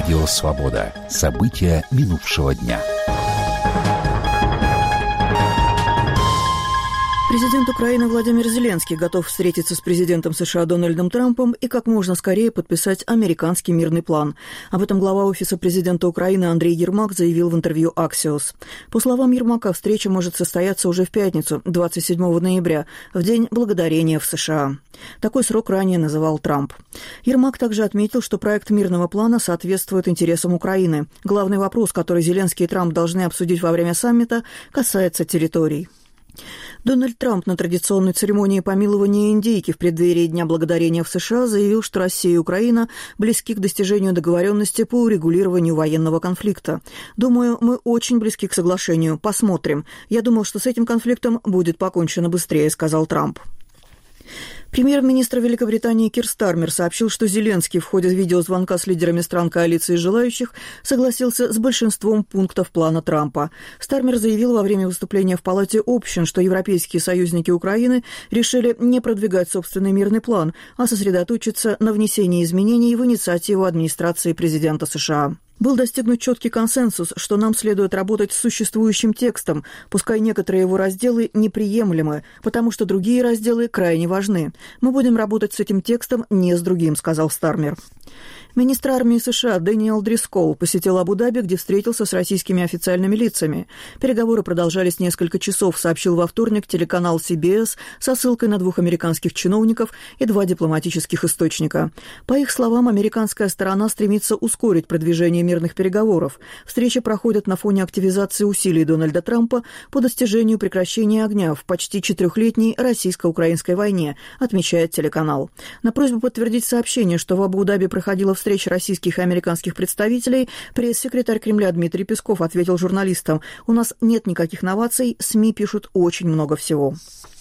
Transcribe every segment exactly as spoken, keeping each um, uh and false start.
Радио «Свобода». События минувшего дня. Президент Украины Владимир Зеленский готов встретиться с президентом США Дональдом Трампом и как можно скорее подписать американский мирный план. Об этом глава Офиса президента Украины Андрей Ермак заявил в интервью Axios. По словам Ермака, встреча может состояться уже в пятницу, двадцать седьмого ноября, в День благодарения в США. Такой срок ранее называл Трамп. Ермак также отметил, что проект мирного плана соответствует интересам Украины. Главный вопрос, который Зеленский и Трамп должны обсудить во время саммита, касается территорий. Дональд Трамп на традиционной церемонии помилования индейки в преддверии Дня благодарения в США заявил, что Россия и Украина близки к достижению договоренности по урегулированию военного конфликта. «Думаю, мы очень близки к соглашению. Посмотрим. Я думал, что с этим конфликтом будет покончено быстрее», — сказал Трамп. Премьер-министр Великобритании Кир Стармер сообщил, что Зеленский в ходе видеозвонка с лидерами стран коалиции желающих согласился с большинством пунктов плана Трампа. Стармер заявил во время выступления в Палате общин, что европейские союзники Украины решили не продвигать собственный мирный план, а сосредоточиться на внесении изменений в инициативу администрации президента США. Был достигнут четкий консенсус, что нам следует работать с существующим текстом, пускай некоторые его разделы неприемлемы, потому что другие разделы крайне важны. Мы будем работать с этим текстом, не с другим, сказал Стармер. Министр армии США Дэниел Дрисколл посетил Абу-Даби, где встретился с российскими официальными лицами. Переговоры продолжались несколько часов, сообщил во вторник телеканал си би эс со ссылкой на двух американских чиновников и два дипломатических источника. По их словам, американская сторона стремится ускорить продвижение мирных переговоров. Встречи проходят на фоне активизации усилий Дональда Трампа по достижению прекращения огня в почти четырехлетней российско-украинской войне, отмечает телеканал. На просьбу подтвердить сообщение, что в Абу-Даби проходила встреча российских и американских представителей, пресс-секретарь Кремля Дмитрий Песков ответил журналистам: «У нас нет никаких новаций, СМИ пишут очень много всего».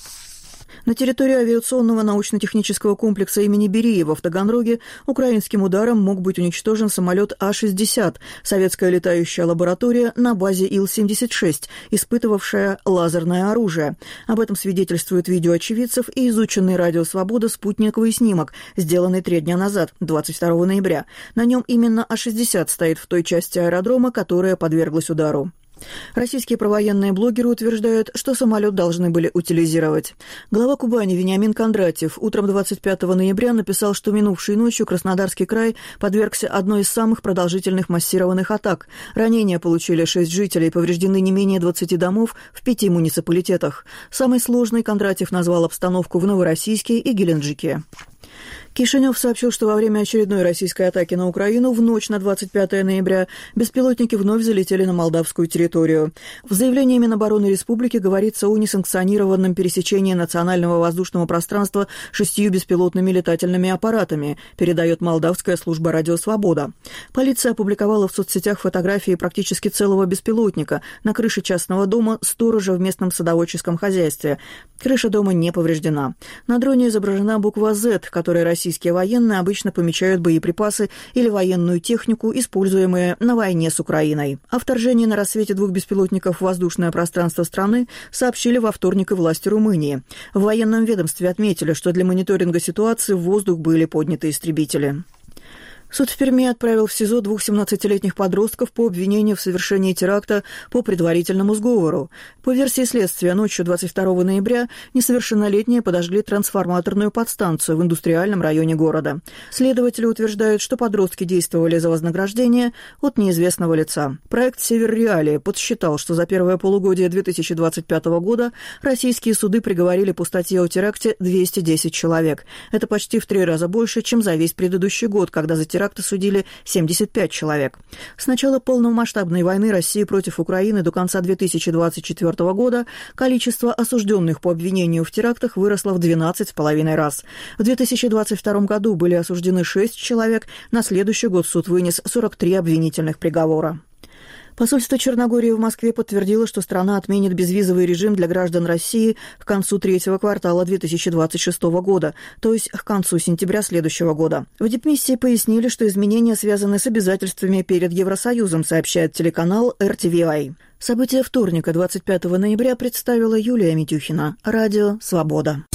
На территории авиационного научно-технического комплекса имени Бериева в Таганроге украинским ударом мог быть уничтожен самолет А шестьдесят, советская летающая лаборатория на базе Ил семьдесят шесть, испытывавшая лазерное оружие. Об этом свидетельствует видео очевидцев и изученный «Радио Свобода» спутниковый снимок, сделанный три дня назад, двадцать второго ноября. На нем именно А шестьдесят стоит в той части аэродрома, которая подверглась удару. Российские провоенные блогеры утверждают, что самолет должны были утилизировать. Глава Кубани Вениамин Кондратьев утром двадцать пятого ноября написал, что минувшей ночью Краснодарский край подвергся одной из самых продолжительных массированных атак. Ранения получили шесть жителей, повреждены не менее двадцати домов в пяти муниципалитетах. Самой сложной Кондратьев назвал обстановку в Новороссийске и Геленджике. Кишинев сообщил, что во время очередной российской атаки на Украину в ночь на двадцать пятого ноября беспилотники вновь залетели на молдавскую территорию. В заявлении Минобороны Республики говорится о несанкционированном пересечении национального воздушного пространства шестью беспилотными летательными аппаратами, передает молдавская служба «Радио Свобода». Полиция опубликовала в соцсетях фотографии практически целого беспилотника на крыше частного дома сторожа в местном садоводческом хозяйстве. Крыша дома не повреждена. На дроне изображена буква «З», которая российские военные обычно помечают боеприпасы или военную технику, используемые на войне с Украиной. О вторжении на рассвете двух беспилотников в воздушное пространство страны сообщили во вторник и власти Румынии. В военном ведомстве отметили, что для мониторинга ситуации в воздух были подняты истребители. Суд в Перми отправил в СИЗО двух семнадцатилетних подростков по обвинению в совершении теракта по предварительному сговору. По версии следствия, ночью двадцать второго ноября несовершеннолетние подожгли трансформаторную подстанцию в индустриальном районе города. Следователи утверждают, что подростки действовали за вознаграждение от неизвестного лица. Проект «Север Реалии» подсчитал, что за первое полугодие две тысячи двадцать пятого года российские суды приговорили по статье о теракте двести десять человек. Это почти в три раза больше, чем за весь предыдущий год, когда за теракт теракта судили семьдесят пять человек. С начала полномасштабной войны России против Украины до конца две тысячи двадцать четвёртого года количество осужденных по обвинению в терактах выросло в двенадцать с половиной раз. В две тысячи двадцать втором году были осуждены шесть человек, на следующий год суд вынес сорок три обвинительных приговора. Посольство Черногории в Москве подтвердило, что страна отменит безвизовый режим для граждан России к концу третьего квартала две тысячи двадцать шестого года, то есть к концу сентября следующего года. В дипмиссии пояснили, что изменения связаны с обязательствами перед Евросоюзом, сообщает телеканал эр ти ви ай. События вторника, двадцать пятого ноября, представила Юлия Митюхина. Радио «Свобода».